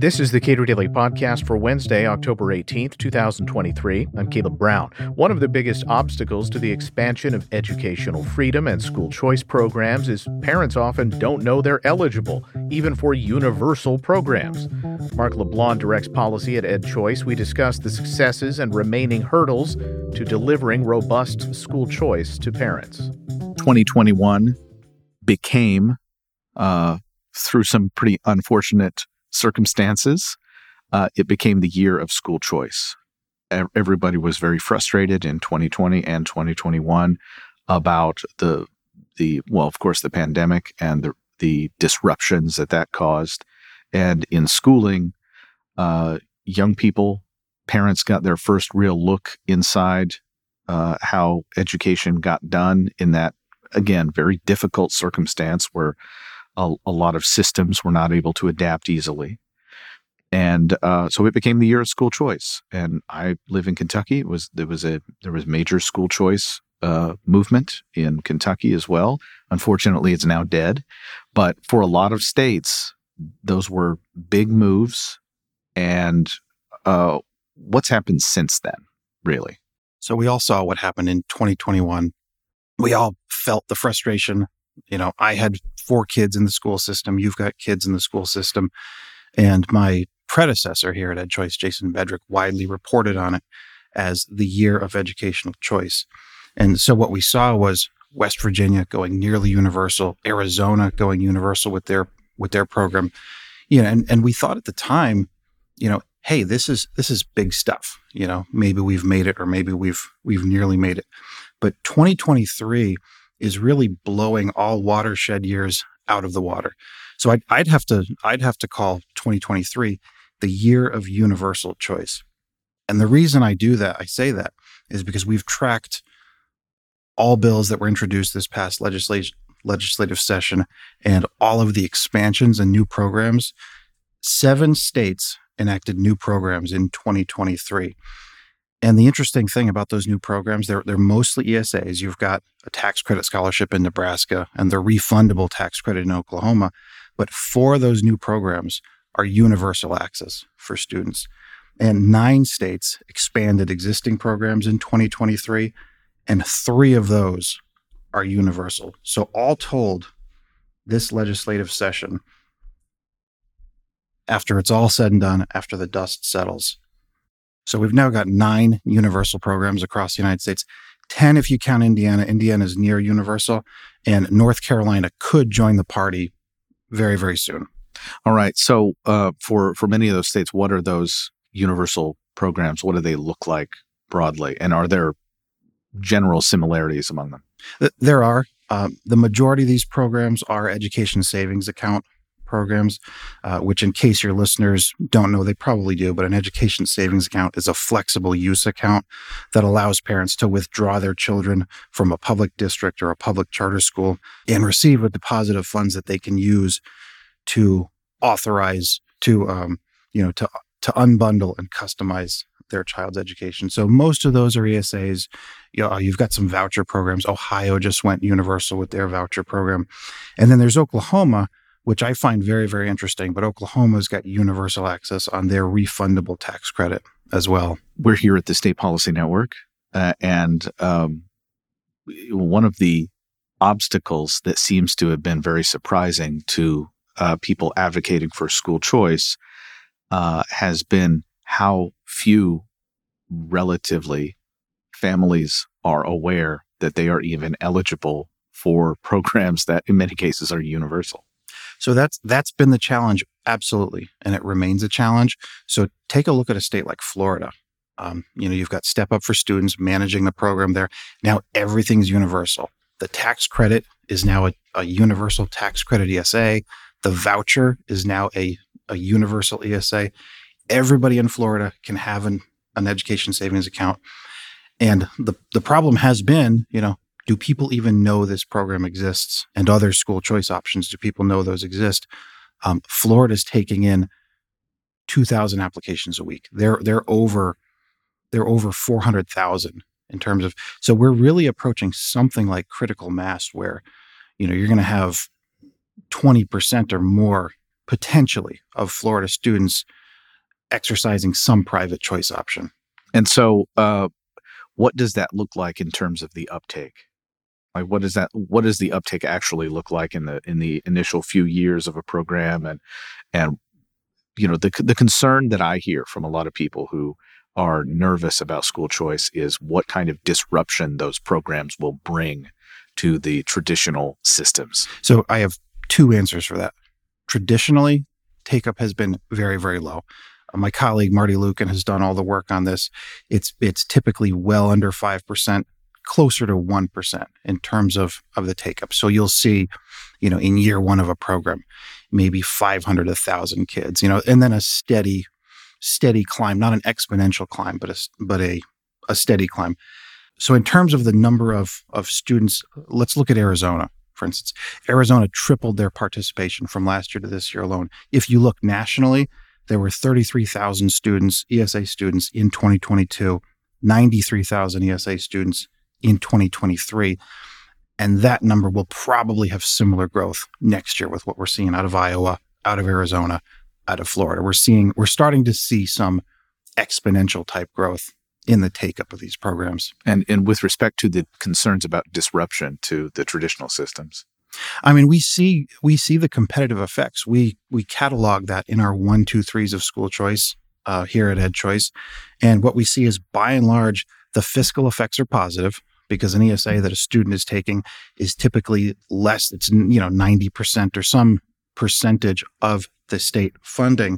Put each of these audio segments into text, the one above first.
This is the Cato Daily Podcast for Wednesday, October 18th, 2023. I'm Caleb Brown. One of the biggest obstacles to the expansion of educational freedom and school choice programs is parents often don't know they're eligible, even for universal programs. Mark LeBlanc directs policy at EdChoice. We discuss the successes and remaining hurdles to delivering robust school choice to parents. 2021 became, through some pretty unfortunate circumstances, it became the year of school choice. Everybody was very frustrated in 2020 and 2021 about the of course, the pandemic and the disruptions that caused. And in schooling, young people, parents got their first real look inside how education got done in that, again, very difficult circumstance where a lot of systems were not able to adapt easily. And so it became the year of school choice. And I live in Kentucky. There was major school choice movement in Kentucky as well. Unfortunately, it's now dead. But for a lot of states, those were big moves. And what's happened since then, really? So we all saw what happened in 2021. We all felt the frustration. You know, I had 4 kids in the school system. You've got kids in the school system. And my predecessor here at EdChoice, Jason Bedrick, widely reported on it as the year of educational choice. And so what we saw was West Virginia going nearly universal, Arizona going universal with their program. You know, and we thought at the time, you know, hey, this is big stuff. You know, maybe we've made it, or maybe we've nearly made it. But 2023 is really blowing all watershed years out of the water. So I'd have to call 2023 the year of universal choice. And the reason I say that, is because we've tracked all bills that were introduced this past legislative session and all of the expansions and new programs. 7 states enacted new programs in 2023. And the interesting thing about those new programs, they're mostly ESAs. You've got a tax credit scholarship in Nebraska and the refundable tax credit in Oklahoma. But 4 of those new programs are universal access for students. And 9 states expanded existing programs in 2023, and 3 of those are universal. So all told, this legislative session, after it's all said and done, after the dust settles, so we've now got 9 universal programs across the United States, 10 if you count Indiana. Indiana is near universal, and North Carolina could join the party very, very soon. All right. So for many of those states, what are those universal programs? What do they look like broadly? And are there general similarities among them? There are. The majority of these programs are education savings account programs, which, in case your listeners don't know, they probably do, but an education savings account is a flexible use account that allows parents to withdraw their children from a public district or a public charter school and receive a deposit of funds that they can use to authorize to unbundle and customize their child's education. So most of those are ESAs. You've got some voucher programs. Ohio just went universal with their voucher program. And then there's Oklahoma, which I find very, very interesting. But Oklahoma's got universal access on their refundable tax credit as well. We're here at the State Policy Network, and one of the obstacles that seems to have been very surprising to people advocating for school choice has been how few, relatively, families are aware that they are even eligible for programs that in many cases are universal. So that's been the challenge, absolutely, and it remains a challenge. So take a look at a state like Florida. You've got Step Up for Students managing the program there. Now everything's universal. The tax credit is now a universal tax credit ESA. The voucher is now a universal ESA. Everybody in Florida can have an education savings account. And the problem has been, do people even know this program exists? And other school choice options, do people know those exist? Florida's taking in 2,000 applications a week. They're over 400,000 in terms of. So we're really approaching something like critical mass, where you're going to have 20% or more potentially of Florida students exercising some private choice option. And so, what does that look like in terms of the uptake? Like, what does the uptake actually look like in the initial few years of a program? And the concern that I hear from a lot of people who are nervous about school choice is what kind of disruption those programs will bring to the traditional systems. So I have two answers for that. Traditionally, take-up has been very, very low. My colleague, Marty Lucan, has done all the work on this. It's typically well under 5%, closer to 1% in terms of the take-up. So you'll see, in year one of a program, maybe 500, 1,000 kids, and then a steady climb, not an exponential climb, but a steady climb. So in terms of the number of students, let's look at Arizona, for instance. Arizona tripled their participation from last year to this year alone. If you look nationally, there were 33,000 students, ESA students in 2022, 93,000 ESA students in 2023. And that number will probably have similar growth next year with what we're seeing out of Iowa, out of Arizona, out of Florida. We're starting to see some exponential type growth in the take-up of these programs. And with respect to the concerns about disruption to the traditional systems. I mean, we see the competitive effects. We catalog that in our 1, 2, 3s of school choice here at EdChoice. And what we see is, by and large, the fiscal effects are positive because an ESA that a student is taking is typically less. It's 90% or some percentage of the state funding.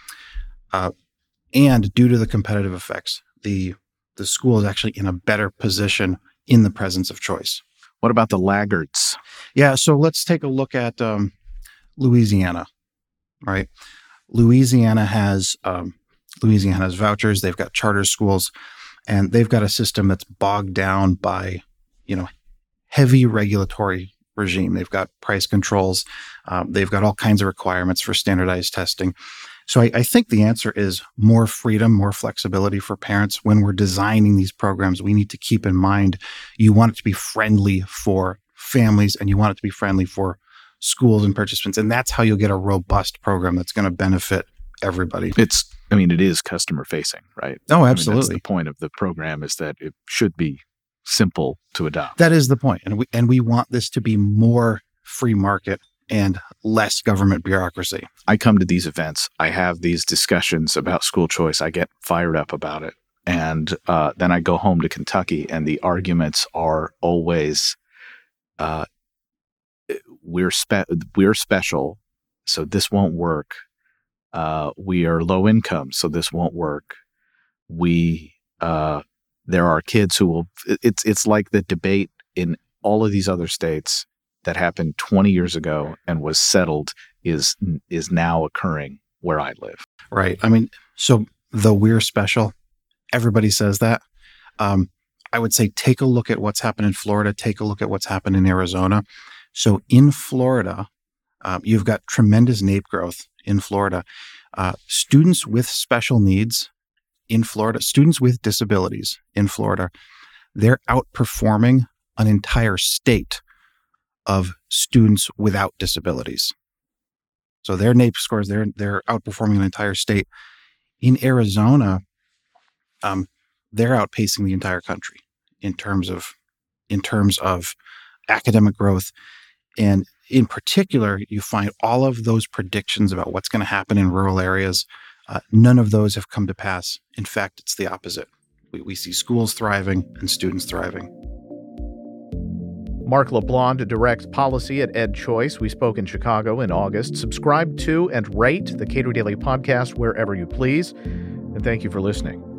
And due to the competitive effects, the school is actually in a better position in the presence of choice. What about the laggards? Yeah, so let's take a look at Louisiana, right? Louisiana has vouchers. They've got charter schools, and they've got a system that's bogged down by, heavy regulatory regime. They've got price controls. They've got all kinds of requirements for standardized testing. So I think the answer is more freedom, more flexibility for parents. When we're designing these programs, we need to keep in mind you want it to be friendly for families and you want it to be friendly for schools and participants. And that's how you'll get a robust program that's going to benefit everybody. It is customer facing, right? Oh, absolutely. That's the point of the program, is that it should be simple to adopt. That is the point. And we want this to be more free market and less government bureaucracy. I come to these events. I have these discussions about school choice. I get fired up about it. And then I go home to Kentucky, and the arguments are always, we're special, so this won't work. We are low income, so this won't work. There are kids who will. It's like the debate in all of these other states that happened 20 years ago and was settled is now occurring where I live. Right. I mean, so the we're special, everybody says that. I would say take a look at what's happened in Florida. Take a look at what's happened in Arizona. So in Florida, you've got tremendous NAEP growth in Florida. Students with special needs in Florida, students with disabilities in Florida, they're outperforming an entire state of students without disabilities. So their NAEP scores, they're outperforming an entire state. In Arizona, they're outpacing the entire country in terms of academic growth. And in particular, you find all of those predictions about what's going to happen in rural areas. None of those have come to pass. In fact, it's the opposite. We see schools thriving and students thriving. Mark LeBlond directs policy at EdChoice. We spoke in Chicago in August. Subscribe to and rate the Cato Daily Podcast wherever you please. And thank you for listening.